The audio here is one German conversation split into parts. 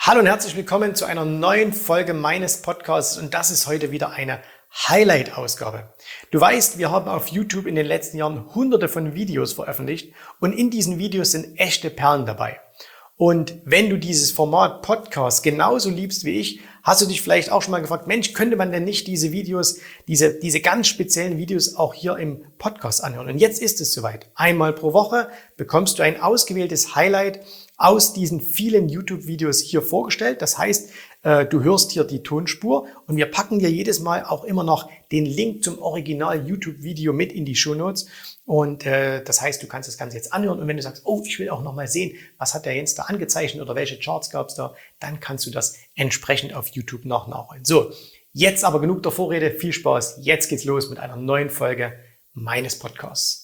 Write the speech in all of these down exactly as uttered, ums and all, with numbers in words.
Hallo und herzlich willkommen zu einer neuen Folge meines Podcasts und das ist heute wieder eine Highlight-Ausgabe. Du weißt, wir haben auf YouTube in den letzten Jahren hunderte von Videos veröffentlicht und in diesen Videos sind echte Perlen dabei. Und wenn du dieses Format Podcast genauso liebst wie ich, hast du dich vielleicht auch schon mal gefragt, Mensch, könnte man denn nicht diese Videos, diese, diese ganz speziellen Videos auch hier im Podcast anhören? Und jetzt ist es soweit. Einmal pro Woche bekommst du ein ausgewähltes Highlight aus diesen vielen YouTube-Videos hier vorgestellt. Das heißt, du hörst hier die Tonspur und wir packen dir jedes Mal auch immer noch den Link zum Original-YouTube-Video mit in die Shownotes. Und äh, das heißt, du kannst das Ganze jetzt anhören und wenn du sagst, oh, ich will auch noch mal sehen, was hat der Jens da angezeichnet oder welche Charts gab es da, dann kannst du das entsprechend auf YouTube noch nachholen. So, jetzt aber genug der Vorrede, viel Spaß, jetzt geht's los mit einer neuen Folge meines Podcasts.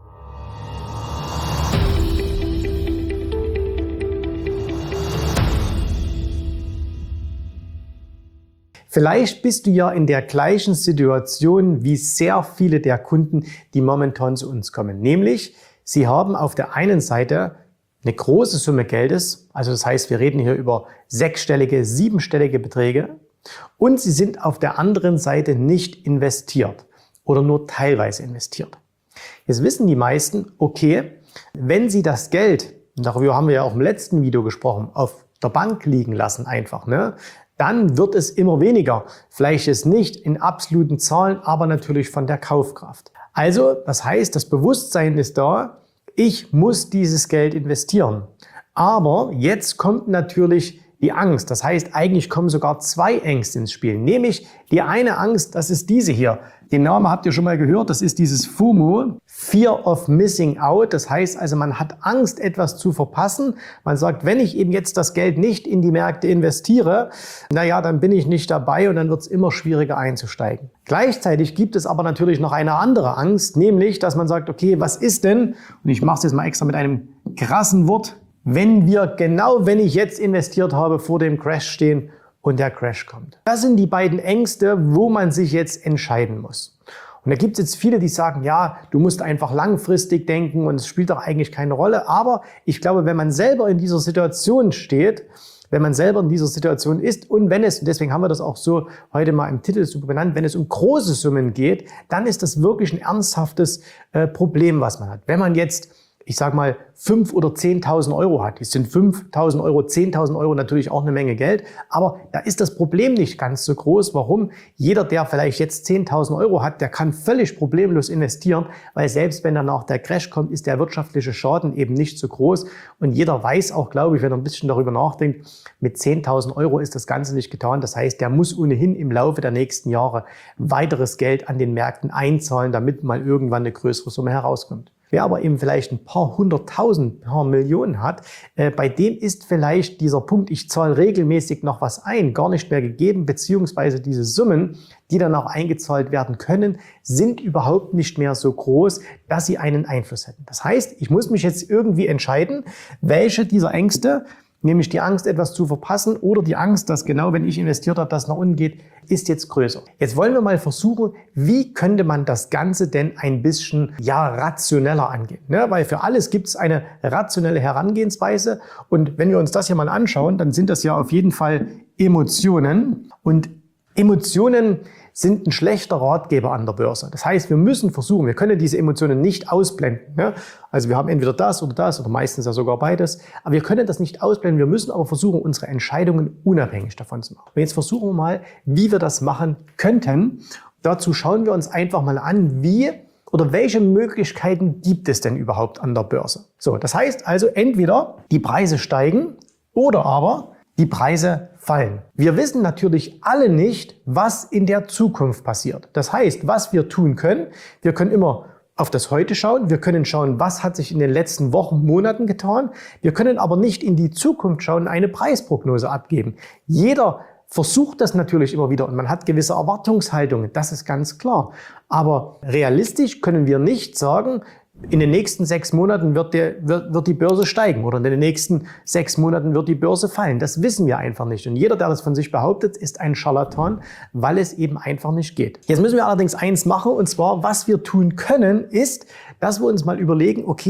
Vielleicht bist du ja in der gleichen Situation wie sehr viele der Kunden, die momentan zu uns kommen. Nämlich, sie haben auf der einen Seite eine große Summe Geldes, also das heißt, wir reden hier über sechsstellige, siebenstellige Beträge und sie sind auf der anderen Seite nicht investiert oder nur teilweise investiert. Jetzt wissen die meisten, okay, wenn sie das Geld, darüber haben wir ja auch im letzten Video gesprochen, auf der Bank liegen lassen einfach, ne? Dann wird es immer weniger. Vielleicht ist nicht in absoluten Zahlen, aber natürlich von der Kaufkraft. Also, das heißt, das Bewusstsein ist da, ich muss dieses Geld investieren. Aber jetzt kommt natürlich die Angst. Das heißt, eigentlich kommen sogar zwei Ängste ins Spiel. Nämlich die eine Angst, das ist diese hier. Den Namen habt ihr schon mal gehört, das ist dieses FOMO, Fear of Missing Out. Das heißt also, man hat Angst, etwas zu verpassen. Man sagt, wenn ich eben jetzt das Geld nicht in die Märkte investiere, naja, dann bin ich nicht dabei und dann wird es immer schwieriger einzusteigen. Gleichzeitig gibt es aber natürlich noch eine andere Angst, nämlich, dass man sagt, okay, was ist denn, und ich mache es jetzt mal extra mit einem krassen Wort, wenn wir genau, wenn ich jetzt investiert habe, vor dem Crash stehen und der Crash kommt. Das sind die beiden Ängste, wo man sich jetzt entscheiden muss. Und da gibt es jetzt viele, die sagen, ja, du musst einfach langfristig denken und es spielt doch eigentlich keine Rolle. Aber ich glaube, wenn man selber in dieser Situation steht, wenn man selber in dieser Situation ist und wenn es, und deswegen haben wir das auch so heute mal im Titel so benannt, wenn es um große Summen geht, dann ist das wirklich ein ernsthaftes äh, Problem, was man hat. Wenn man jetzt ich sag mal, fünf oder zehntausend Euro hat. Das sind fünftausend Euro, zehntausend Euro natürlich auch eine Menge Geld. Aber da ist das Problem nicht ganz so groß. Warum? Jeder, der vielleicht jetzt zehntausend Euro hat, der kann völlig problemlos investieren, weil selbst wenn danach der Crash kommt, ist der wirtschaftliche Schaden eben nicht so groß. Und jeder weiß auch, glaube ich, wenn er ein bisschen darüber nachdenkt, mit zehntausend Euro ist das Ganze nicht getan. Das heißt, der muss ohnehin im Laufe der nächsten Jahre weiteres Geld an den Märkten einzahlen, damit mal irgendwann eine größere Summe herauskommt. Wer aber eben vielleicht ein paar hunderttausend, ein paar Millionen hat, äh, bei dem ist vielleicht dieser Punkt, ich zahle regelmäßig noch was ein, gar nicht mehr gegeben, beziehungsweise diese Summen, die dann auch eingezahlt werden können, sind überhaupt nicht mehr so groß, dass sie einen Einfluss hätten. Das heißt, ich muss mich jetzt irgendwie entscheiden, welche dieser Ängste, nämlich die Angst, etwas zu verpassen oder die Angst, dass genau, wenn ich investiert habe, das nach unten geht, ist jetzt größer. Jetzt wollen wir mal versuchen, wie könnte man das Ganze denn ein bisschen ja rationeller angehen? Ne? Weil für alles gibt es eine rationelle Herangehensweise und wenn wir uns das hier mal anschauen, dann sind das ja auf jeden Fall Emotionen und Emotionen sind ein schlechter Ratgeber an der Börse. Das heißt, wir müssen versuchen, wir können diese Emotionen nicht ausblenden. Ne? Also wir haben entweder das oder das oder meistens ja sogar beides, aber wir können das nicht ausblenden. Wir müssen aber versuchen, unsere Entscheidungen unabhängig davon zu machen. Und jetzt versuchen wir mal, wie wir das machen könnten. Dazu schauen wir uns einfach mal an, wie oder welche Möglichkeiten gibt es denn überhaupt an der Börse. So, das heißt also entweder die Preise steigen oder aber die Preise fallen. Wir wissen natürlich alle nicht, was in der Zukunft passiert. Das heißt, was wir tun können, wir können immer auf das Heute schauen, wir können schauen, was hat sich in den letzten Wochen, Monaten getan. Wir können aber nicht in die Zukunft schauen und eine Preisprognose abgeben. Jeder versucht das natürlich immer wieder und man hat gewisse Erwartungshaltungen, das ist ganz klar. Aber realistisch können wir nicht sagen, in den nächsten sechs Monaten wird, der, wird, wird die Börse steigen oder in den nächsten sechs Monaten wird die Börse fallen. Das wissen wir einfach nicht. Und jeder, der das von sich behauptet, ist ein Scharlatan, weil es eben einfach nicht geht. Jetzt müssen wir allerdings eins machen, und zwar, was wir tun können, ist, dass wir uns mal überlegen, okay,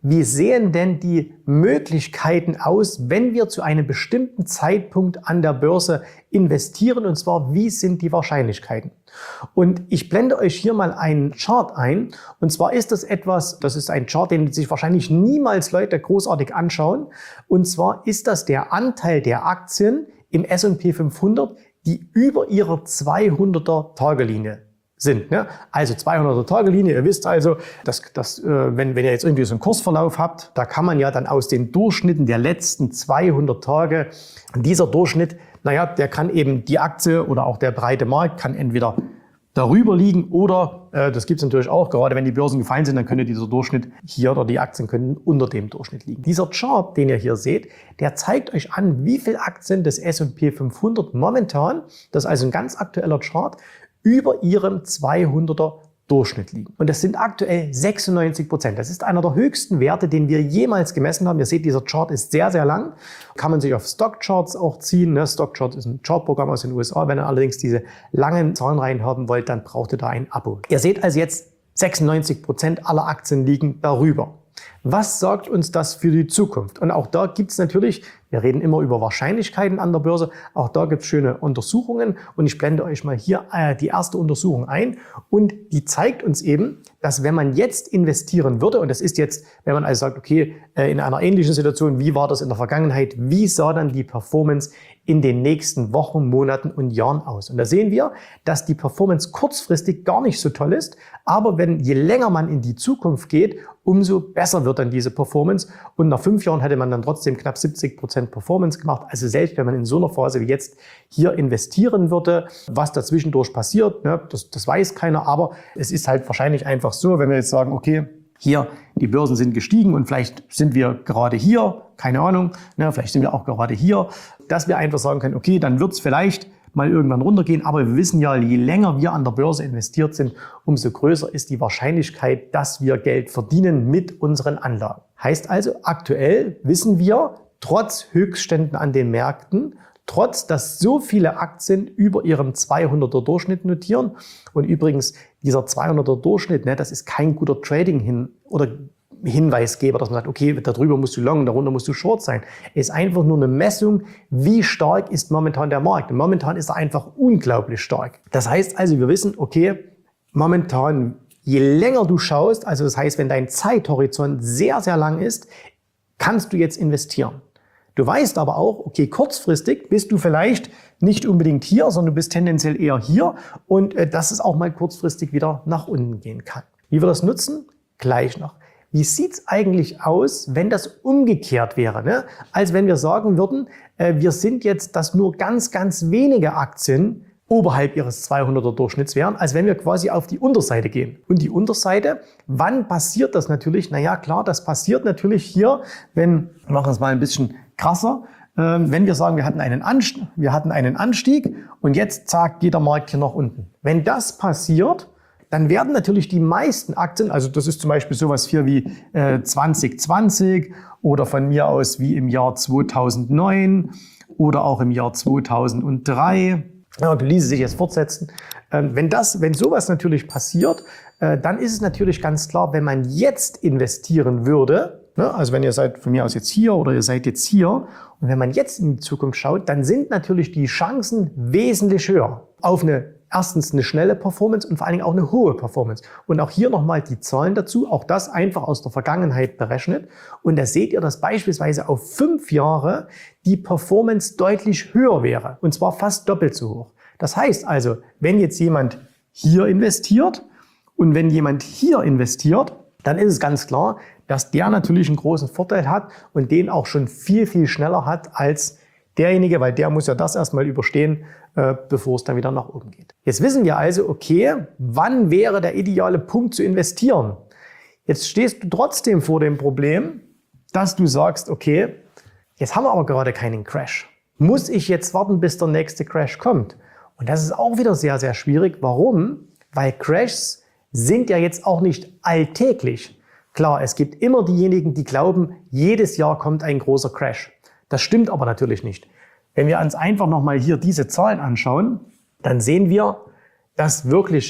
wie sehen denn die Möglichkeiten aus, wenn wir zu einem bestimmten Zeitpunkt an der Börse investieren, und zwar, wie sind die Wahrscheinlichkeiten? Und ich blende euch hier mal einen Chart ein, und zwar ist das etwas, das ist ein Chart, den sich wahrscheinlich niemals Leute großartig anschauen, und zwar ist das der Anteil der Aktien im S und P fünfhundert, die über ihrer zweihunderter Tagelinie sind. Ne? Also zweihunderter Tagelinie, ihr wisst also, dass, dass äh, wenn, wenn ihr jetzt irgendwie so einen Kursverlauf habt, da kann man ja dann aus den Durchschnitten der letzten zweihundert Tage, dieser Durchschnitt, naja, der kann eben die Aktie oder auch der breite Markt kann entweder darüber liegen oder, äh, das gibt es natürlich auch, gerade wenn die Börsen gefallen sind, dann könnte dieser Durchschnitt hier oder die Aktien können unter dem Durchschnitt liegen. Dieser Chart, den ihr hier seht, der zeigt euch an, wie viele Aktien des S und P fünfhundert momentan, das ist also ein ganz aktueller Chart, über ihrem zweihunderter Durchschnitt liegen. Und das sind aktuell sechsundneunzig Prozent. Das ist einer der höchsten Werte, den wir jemals gemessen haben. Ihr seht, dieser Chart ist sehr, sehr lang. Kann man sich auf Stockcharts auch ziehen. Ne? Stockchart ist ein Chartprogramm aus den U S A. Wenn ihr allerdings diese langen Zahlenreihen haben wollt, dann braucht ihr da ein Abo. Ihr seht also jetzt, sechsundneunzig Prozent aller Aktien liegen darüber. Was sagt uns das für die Zukunft? Und auch da gibt es natürlich, wir reden immer über Wahrscheinlichkeiten an der Börse, auch da gibt es schöne Untersuchungen und ich blende euch mal hier äh, die erste Untersuchung ein und die zeigt uns eben, dass wenn man jetzt investieren würde, und das ist jetzt, wenn man also sagt, okay, äh, in einer ähnlichen Situation, wie war das in der Vergangenheit, wie sah dann die Performance in den nächsten Wochen, Monaten und Jahren aus? Und da sehen wir, dass die Performance kurzfristig gar nicht so toll ist, aber wenn je länger man in die Zukunft geht, umso besser wird dann diese Performance. Und nach fünf Jahren hätte man dann trotzdem knapp siebzig Prozent Performance gemacht. Also selbst wenn man in so einer Phase wie jetzt hier investieren würde, was dazwischendurch passiert, ne, das, das weiß keiner. Aber es ist halt wahrscheinlich einfach so, wenn wir jetzt sagen, okay, hier, die Börsen sind gestiegen und vielleicht sind wir gerade hier, keine Ahnung, ne, vielleicht sind wir auch gerade hier, dass wir einfach sagen können, okay, dann wird es vielleicht mal irgendwann runtergehen, aber wir wissen ja, je länger wir an der Börse investiert sind, umso größer ist die Wahrscheinlichkeit, dass wir Geld verdienen mit unseren Anlagen. Heißt also, aktuell wissen wir, trotz Höchstständen an den Märkten, trotz dass so viele Aktien über ihrem zweihunderter Durchschnitt notieren, und übrigens dieser zweihunderter Durchschnitt, ne, das ist kein guter Trading hin oder Hinweisgeber, dass man sagt, okay, darüber musst du long, darunter musst du short sein. Es ist einfach nur eine Messung, wie stark ist momentan der Markt. Und momentan ist er einfach unglaublich stark. Das heißt also, wir wissen, okay, momentan, je länger du schaust, also das heißt, wenn dein Zeithorizont sehr, sehr lang ist, kannst du jetzt investieren. Du weißt aber auch, okay, kurzfristig bist du vielleicht nicht unbedingt hier, sondern du bist tendenziell eher hier und äh, dass es auch mal kurzfristig wieder nach unten gehen kann. Wie wir das nutzen? Gleich noch. Wie sieht's eigentlich aus, wenn das umgekehrt wäre? Ne? Als wenn wir sagen würden, äh, wir sind jetzt, dass nur ganz, ganz wenige Aktien oberhalb ihres zweihunderter Durchschnitts wären, als wenn wir quasi auf die Unterseite gehen. Und die Unterseite, wann passiert das natürlich? Naja, klar, das passiert natürlich hier, wenn, wir machen es mal ein bisschen krasser, äh, wenn wir sagen, wir hatten, einen Anstieg, wir hatten einen Anstieg und jetzt zack, geht der Markt hier nach unten. Wenn das passiert, dann werden natürlich die meisten Aktien, also das ist zum Beispiel sowas hier wie äh, zwanzig zwanzig oder von mir aus wie im Jahr zweitausendneun oder auch im Jahr zweitausenddrei, ja, du ließe sich jetzt fortsetzen. Ähm, wenn das, wenn sowas natürlich passiert, äh, dann ist es natürlich ganz klar, wenn man jetzt investieren würde, ne, also wenn ihr seid von mir aus jetzt hier oder ihr seid jetzt hier und wenn man jetzt in die Zukunft schaut, dann sind natürlich die Chancen wesentlich höher auf eine Erstens eine schnelle Performance und vor allen Dingen auch eine hohe Performance. Und auch hier nochmal die Zahlen dazu, auch das einfach aus der Vergangenheit berechnet. Und da seht ihr, dass beispielsweise auf fünf Jahre die Performance deutlich höher wäre. Und zwar fast doppelt so hoch. Das heißt also, wenn jetzt jemand hier investiert und wenn jemand hier investiert, dann ist es ganz klar, dass der natürlich einen großen Vorteil hat und den auch schon viel, viel schneller hat als derjenige, weil der muss ja das erstmal überstehen, äh, bevor es dann wieder nach oben geht. Jetzt wissen wir also, okay, wann wäre der ideale Punkt zu investieren? Jetzt stehst du trotzdem vor dem Problem, dass du sagst, okay, jetzt haben wir aber gerade keinen Crash. Muss ich jetzt warten, bis der nächste Crash kommt? Und das ist auch wieder sehr, sehr schwierig. Warum? Weil Crashs sind ja jetzt auch nicht alltäglich. Klar, es gibt immer diejenigen, die glauben, jedes Jahr kommt ein großer Crash. Das stimmt aber natürlich nicht. Wenn wir uns einfach nochmal hier diese Zahlen anschauen, dann sehen wir, dass wirklich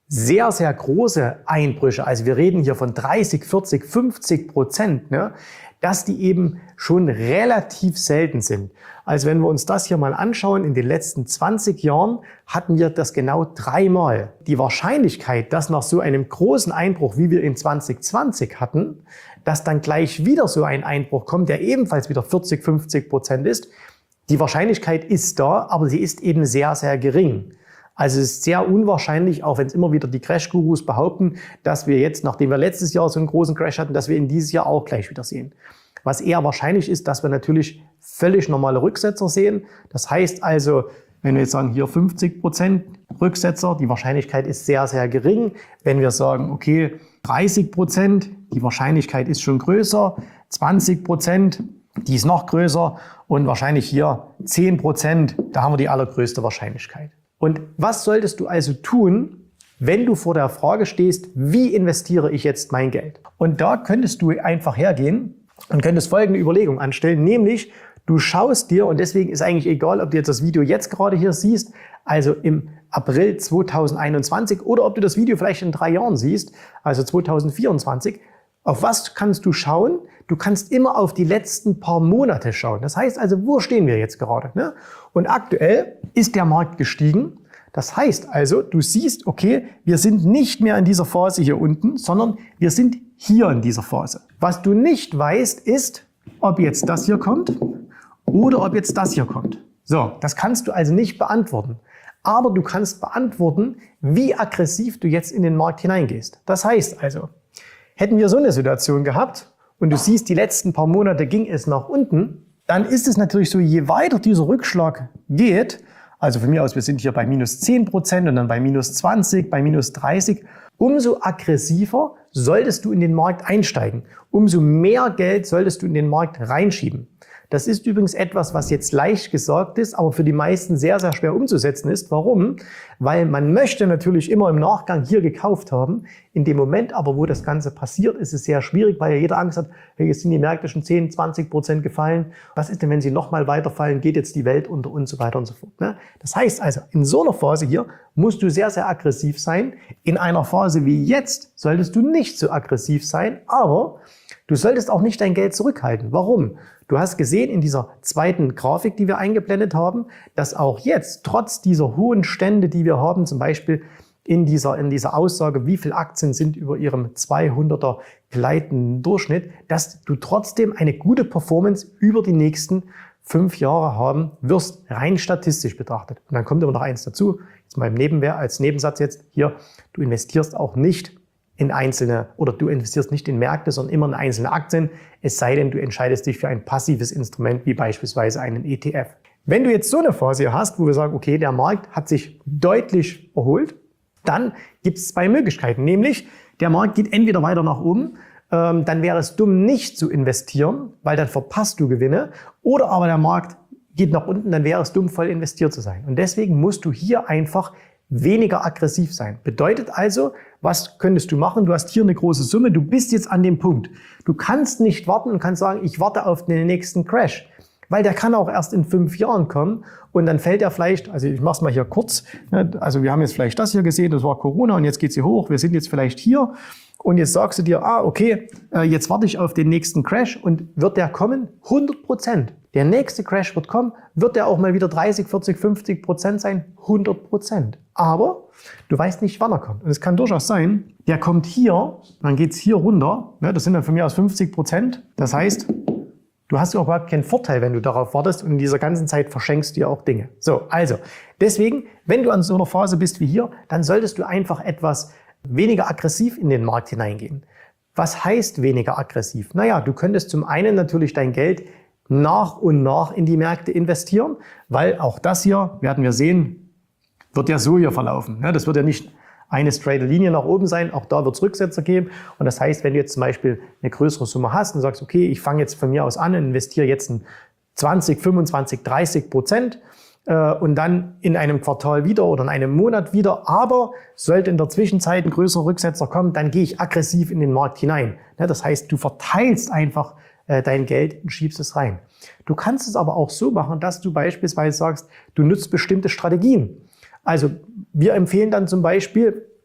sehr, sehr große Einbrüche, also wir reden hier von dreißig, vierzig, fünfzig Prozent, ne, dass die eben schon relativ selten sind. Also wenn wir uns das hier mal anschauen, in den letzten zwanzig Jahren hatten wir das genau dreimal. Die Wahrscheinlichkeit, dass nach so einem großen Einbruch, wie wir in zwanzig zwanzig hatten, dass dann gleich wieder so ein Einbruch kommt, der ebenfalls wieder vierzig, fünfzig Prozent ist, die Wahrscheinlichkeit ist da, aber sie ist eben sehr, sehr gering. Also es ist sehr unwahrscheinlich, auch wenn es immer wieder die Crash-Gurus behaupten, dass wir jetzt, nachdem wir letztes Jahr so einen großen Crash hatten, dass wir ihn dieses Jahr auch gleich wieder sehen. Was eher wahrscheinlich ist, dass wir natürlich völlig normale Rücksetzer sehen. Das heißt also, wenn wir jetzt sagen, hier fünfzig Prozent Rücksetzer, die Wahrscheinlichkeit ist sehr, sehr gering. Wenn wir sagen, okay, dreißig Prozent, die Wahrscheinlichkeit ist schon größer, zwanzig Prozent, die ist noch größer und wahrscheinlich hier zehn Prozent, da haben wir die allergrößte Wahrscheinlichkeit. Und was solltest du also tun, wenn du vor der Frage stehst, wie investiere ich jetzt mein Geld? Und da könntest du einfach hergehen und könntest folgende Überlegung anstellen, nämlich du schaust dir, und deswegen ist eigentlich egal, ob du jetzt das Video jetzt gerade hier siehst, also im April zweitausendeinundzwanzig, oder ob du das Video vielleicht in drei Jahren siehst, also zweitausendvierundzwanzig, auf was kannst du schauen? Du kannst immer auf die letzten paar Monate schauen. Das heißt also, wo stehen wir jetzt gerade? Ne? Und aktuell ist der Markt gestiegen. Das heißt also, du siehst, okay, wir sind nicht mehr in dieser Phase hier unten, sondern wir sind hier in dieser Phase. Was du nicht weißt, ist, ob jetzt das hier kommt oder ob jetzt das hier kommt. So, das kannst du also nicht beantworten. Aber du kannst beantworten, wie aggressiv du jetzt in den Markt hineingehst. Das heißt also, hätten wir so eine Situation gehabt und du siehst, die letzten paar Monate ging es nach unten, dann ist es natürlich so, je weiter dieser Rückschlag geht, also von mir aus, wir sind hier bei minus zehn Prozent und dann bei minus zwanzig, bei minus dreißig, umso aggressiver solltest du in den Markt einsteigen. Umso mehr Geld solltest du in den Markt reinschieben. Das ist übrigens etwas, was jetzt leicht gesagt ist, aber für die meisten sehr, sehr schwer umzusetzen ist. Warum? Weil man möchte natürlich immer im Nachgang hier gekauft haben. In dem Moment aber, wo das Ganze passiert, ist es sehr schwierig, weil ja jeder Angst hat, hey, jetzt sind die Märkte schon zehn, zwanzig Prozent gefallen. Was ist denn, wenn sie nochmal weiterfallen? Geht jetzt die Welt unter und so weiter und so fort. Das heißt also, in so einer Phase hier musst du sehr, sehr aggressiv sein. In einer Phase wie jetzt solltest du nicht so aggressiv sein, aber du solltest auch nicht dein Geld zurückhalten. Warum? Du hast gesehen in dieser zweiten Grafik, die wir eingeblendet haben, dass auch jetzt, trotz dieser hohen Stände, die wir haben, zum Beispiel in dieser, in dieser Aussage, wie viele Aktien sind über ihrem zweihunderter gleitenden Durchschnitt, dass du trotzdem eine gute Performance über die nächsten fünf Jahre haben wirst, rein statistisch betrachtet. Und dann kommt aber noch eins dazu, jetzt mal im Nebenwert, als Nebensatz jetzt hier, du investierst auch nicht in einzelne, oder du investierst nicht in Märkte, sondern immer in einzelne Aktien, es sei denn, du entscheidest dich für ein passives Instrument, wie beispielsweise einen E T F. Wenn du jetzt so eine Phase hast, wo wir sagen, okay, der Markt hat sich deutlich erholt, dann gibt es zwei Möglichkeiten, nämlich der Markt geht entweder weiter nach oben, ähm, dann wäre es dumm, nicht zu investieren, weil dann verpasst du Gewinne, oder aber der Markt geht nach unten, dann wäre es dumm, voll investiert zu sein. Und deswegen musst du hier einfach weniger aggressiv sein. Bedeutet also, was könntest du machen? Du hast hier eine große Summe, du bist jetzt an dem Punkt. Du kannst nicht warten und kannst sagen, ich warte auf den nächsten Crash, weil der kann auch erst in fünf Jahren kommen und dann fällt er vielleicht, also ich mache es mal hier kurz, also wir haben jetzt vielleicht das hier gesehen, das war Corona und jetzt geht sie hoch, wir sind jetzt vielleicht hier und jetzt sagst du dir, ah okay, jetzt warte ich auf den nächsten Crash und wird der kommen? hundert Prozent. Der nächste Crash wird kommen, wird der auch mal wieder dreißig, vierzig, fünfzig Prozent sein? hundert Prozent. Aber du weißt nicht, wann er kommt. Und es kann durchaus sein, der kommt hier, dann geht's hier runter, ne, das sind dann von mir aus fünfzig Prozent. Das heißt, du hast überhaupt keinen Vorteil, wenn du darauf wartest und in dieser ganzen Zeit verschenkst du dir auch Dinge. So, also, deswegen, wenn du an so einer Phase bist wie hier, dann solltest du einfach etwas weniger aggressiv in den Markt hineingehen. Was heißt weniger aggressiv? Naja, du könntest zum einen natürlich dein Geld nach und nach in die Märkte investieren, weil auch das hier, werden wir sehen, wird ja so hier verlaufen. Das wird ja nicht eine straighte Linie nach oben sein, auch da wird es Rücksetzer geben. Und das heißt, wenn du jetzt zum Beispiel eine größere Summe hast und sagst, okay, ich fange jetzt von mir aus an und investiere jetzt ein zwanzig, fünfundzwanzig, dreißig Prozent und dann in einem Quartal wieder oder in einem Monat wieder, aber sollte in der Zwischenzeit ein größerer Rücksetzer kommen, dann gehe ich aggressiv in den Markt hinein. Das heißt, du verteilst einfach dein Geld und schiebst es rein. Du kannst es aber auch so machen, dass du beispielsweise sagst, du nutzt bestimmte Strategien. Also wir empfehlen dann zum Beispiel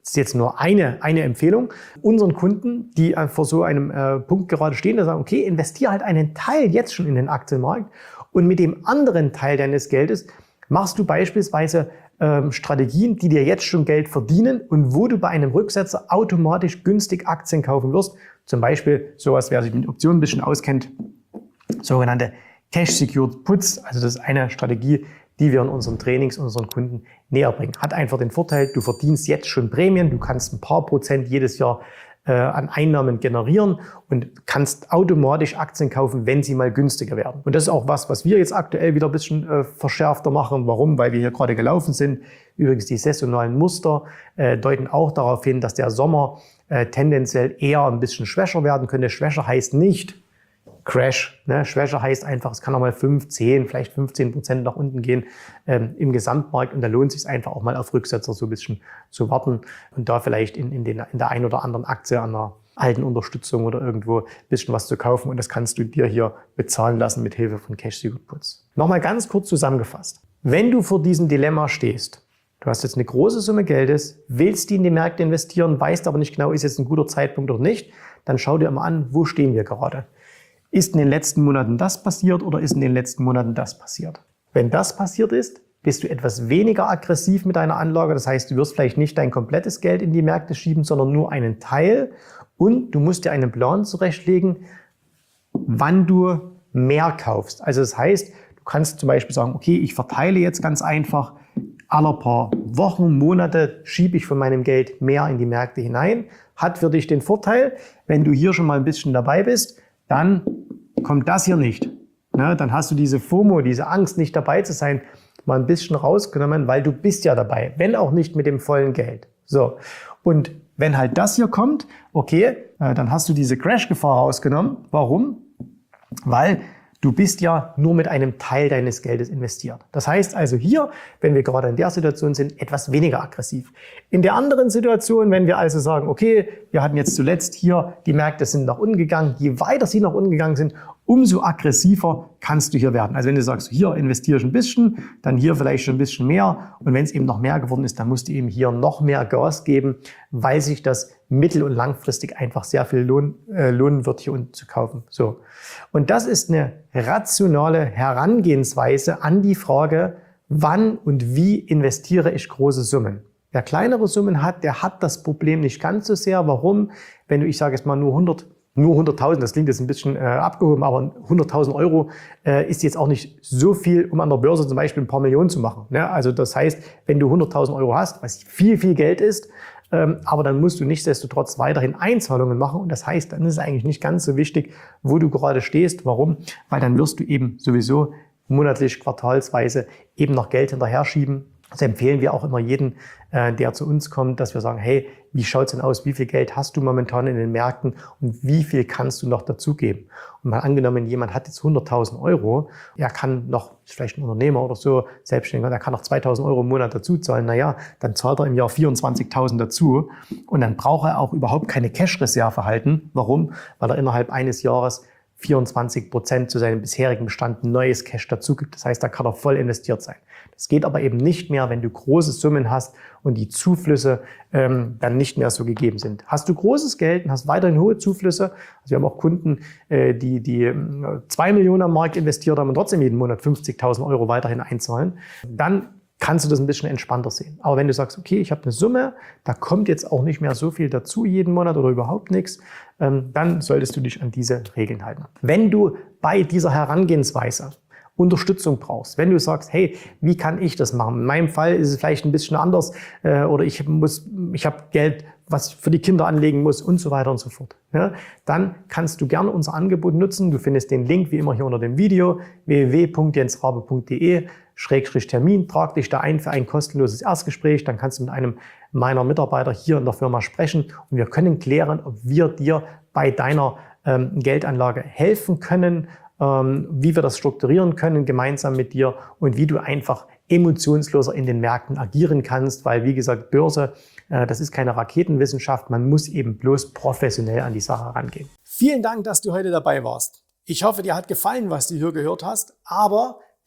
Das ist jetzt nur eine, eine Empfehlung. Unseren Kunden, die vor so einem äh, Punkt gerade stehen, da sagen, okay, investiere halt einen Teil jetzt schon in den Aktienmarkt und mit dem anderen Teil deines Geldes machst du beispielsweise ähm, Strategien, die dir jetzt schon Geld verdienen und wo du bei einem Rücksetzer automatisch günstig Aktien kaufen wirst. Zum Beispiel sowas, wer sich mit Optionen ein bisschen auskennt, sogenannte Cash-Secured Puts. Also das ist eine Strategie, die wir in unseren Trainings unseren Kunden näher bringen. Hat einfach den Vorteil, du verdienst jetzt schon Prämien, du kannst ein paar Prozent jedes Jahr äh, an Einnahmen generieren und kannst automatisch Aktien kaufen, wenn sie mal günstiger werden. Und das ist auch was, was wir jetzt aktuell wieder ein bisschen äh, verschärfter machen. Warum? Weil wir hier gerade gelaufen sind. Übrigens die saisonalen Muster äh, deuten auch darauf hin, dass der Sommer äh, tendenziell eher ein bisschen schwächer werden könnte. Schwächer heißt nicht Crash. Ne? Schwächer heißt einfach, es kann auch mal fünf, zehn, vielleicht fünfzehn Prozent nach unten gehen ähm, im Gesamtmarkt. Und da lohnt es sich einfach auch mal auf Rücksetzer so ein bisschen zu warten und da vielleicht in, in, den, in der einen oder anderen Aktie an einer alten Unterstützung oder irgendwo ein bisschen was zu kaufen. Und das kannst du dir hier bezahlen lassen mit Hilfe von Cash-Secured Puts. Nochmal ganz kurz zusammengefasst. Wenn du vor diesem Dilemma stehst, du hast jetzt eine große Summe Geldes, willst die in die Märkte investieren, weißt aber nicht genau, ist jetzt ein guter Zeitpunkt oder nicht, dann schau dir immer an, wo stehen wir gerade. Ist in den letzten Monaten das passiert oder ist in den letzten Monaten das passiert? Wenn das passiert ist, bist du etwas weniger aggressiv mit deiner Anlage. Das heißt, du wirst vielleicht nicht dein komplettes Geld in die Märkte schieben, sondern nur einen Teil. Und du musst dir einen Plan zurechtlegen, wann du mehr kaufst. Also das heißt, du kannst zum Beispiel sagen, okay, ich verteile jetzt ganz einfach, alle paar Wochen, Monate schiebe ich von meinem Geld mehr in die Märkte hinein. Hat für dich den Vorteil, wenn du hier schon mal ein bisschen dabei bist, dann kommt das hier nicht. Ne? Dann hast du diese FOMO, diese Angst, nicht dabei zu sein, mal ein bisschen rausgenommen, weil du bist ja dabei, wenn auch nicht mit dem vollen Geld. So. Und wenn halt das hier kommt, okay, äh, dann hast du diese Crash-Gefahr rausgenommen. Warum? Weil du bist ja nur mit einem Teil deines Geldes investiert. Das heißt also hier, wenn wir gerade in der Situation sind, etwas weniger aggressiv. In der anderen Situation, wenn wir also sagen, okay, wir hatten jetzt zuletzt hier, die Märkte sind nach unten gegangen, je weiter sie nach unten gegangen sind, umso aggressiver kannst du hier werden. Also wenn du sagst, hier investiere ich ein bisschen, dann hier vielleicht schon ein bisschen mehr. Und wenn es eben noch mehr geworden ist, dann musst du eben hier noch mehr Gas geben, weil sich das mittel- und langfristig einfach sehr viel lohn, äh, lohnen wird, hier unten zu kaufen. So. Und das ist eine rationale Herangehensweise an die Frage, wann und wie investiere ich große Summen. Wer kleinere Summen hat, der hat das Problem nicht ganz so sehr. Warum? Wenn du, ich sage jetzt mal, nur hundert Nur hunderttausend, das klingt jetzt ein bisschen äh, abgehoben, aber hunderttausend Euro äh, ist jetzt auch nicht so viel, um an der Börse zum Beispiel ein paar Millionen zu machen. Ne? Also das heißt, wenn du hunderttausend Euro hast, was viel, viel Geld ist, ähm, aber dann musst du nichtsdestotrotz weiterhin Einzahlungen machen. Und das heißt, dann ist es eigentlich nicht ganz so wichtig, wo du gerade stehst. Warum? Weil dann wirst du eben sowieso monatlich, quartalsweise eben noch Geld hinterher schieben. Das empfehlen wir auch immer jeden, äh, der zu uns kommt, dass wir sagen, hey, wie schaut's denn aus? Wie viel Geld hast du momentan in den Märkten und wie viel kannst du noch dazugeben? Und mal angenommen, jemand hat jetzt hunderttausend Euro, er kann noch, ist vielleicht ein Unternehmer oder so, Selbstständiger, der kann noch zweitausend Euro im Monat dazu zahlen. Naja, dann zahlt er im Jahr vierundzwanzigtausend dazu und dann braucht er auch überhaupt keine Cash-Reserve halten. Warum? Weil er innerhalb eines Jahres vierundzwanzig Prozent zu seinem bisherigen Bestand neues Cash dazu gibt. Das heißt, da kann er voll investiert sein. Das geht aber eben nicht mehr, wenn du große Summen hast und die Zuflüsse ähm, dann nicht mehr so gegeben sind. Hast du großes Geld und hast weiterhin hohe Zuflüsse, also wir haben auch Kunden, äh, die die äh, zwei Millionen am Markt investiert haben und trotzdem jeden Monat fünfzigtausend Euro weiterhin einzahlen, dann kannst du das ein bisschen entspannter sehen. Aber wenn du sagst, okay, ich habe eine Summe, da kommt jetzt auch nicht mehr so viel dazu jeden Monat oder überhaupt nichts, ähm, dann solltest du dich an diese Regeln halten. Wenn du bei dieser Herangehensweise Unterstützung brauchst, wenn du sagst, hey, wie kann ich das machen? In meinem Fall ist es vielleicht ein bisschen anders äh, oder ich muss, ich habe Geld, was ich für die Kinder anlegen muss und so weiter und so fort. Ja, dann kannst du gerne unser Angebot nutzen. Du findest den Link wie immer hier unter dem Video w w w punkt jens rabe punkt de Schrägstrich Termin. Trag dich da ein für ein kostenloses Erstgespräch. Dann kannst du mit einem meiner Mitarbeiter hier in der Firma sprechen und wir können klären, ob wir dir bei deiner ähm, Geldanlage helfen können, ähm, wie wir das strukturieren können gemeinsam mit dir und wie du einfach emotionsloser in den Märkten agieren kannst, weil wie gesagt, Börse, äh, das ist keine Raketenwissenschaft, man muss eben bloß professionell an die Sache rangehen. Vielen Dank, dass du heute dabei warst. Ich hoffe, dir hat gefallen, was du hier gehört hast, aber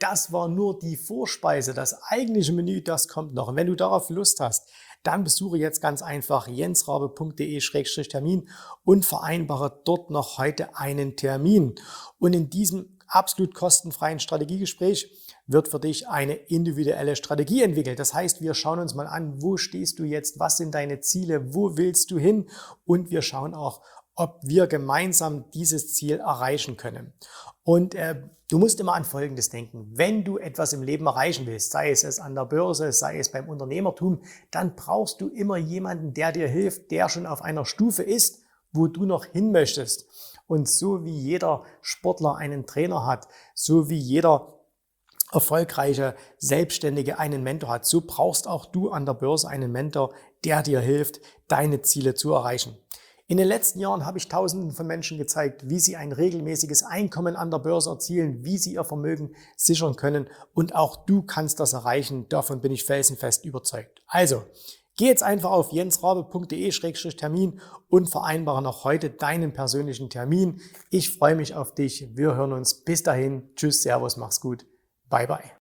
das war nur die Vorspeise. Das eigentliche Menü, das kommt noch. Und wenn du darauf Lust hast, dann besuche jetzt ganz einfach jensrabe punkt de Schrägstrich Termin und vereinbare dort noch heute einen Termin. Und in diesem absolut kostenfreien Strategiegespräch wird für dich eine individuelle Strategie entwickelt. Das heißt, wir schauen uns mal an, wo stehst du jetzt, was sind deine Ziele, wo willst du hin, und wir schauen auch, ob wir gemeinsam dieses Ziel erreichen können. Und äh, du musst immer an Folgendes denken: Wenn du etwas im Leben erreichen willst, sei es, es an der Börse, sei es beim Unternehmertum, dann brauchst du immer jemanden, der dir hilft, der schon auf einer Stufe ist, wo du noch hin möchtest. Und so wie jeder Sportler einen Trainer hat, so wie jeder erfolgreiche Selbstständige einen Mentor hat, so brauchst auch du an der Börse einen Mentor, der dir hilft, deine Ziele zu erreichen. In den letzten Jahren habe ich Tausenden von Menschen gezeigt, wie sie ein regelmäßiges Einkommen an der Börse erzielen, wie sie ihr Vermögen sichern können, und auch du kannst das erreichen. Davon bin ich felsenfest überzeugt. Also, geh jetzt einfach auf jensrabe punkt de Schrägstrich Termin und vereinbare noch heute deinen persönlichen Termin. Ich freue mich auf dich. Wir hören uns. Bis dahin. Tschüss, Servus, mach's gut. Bye, bye.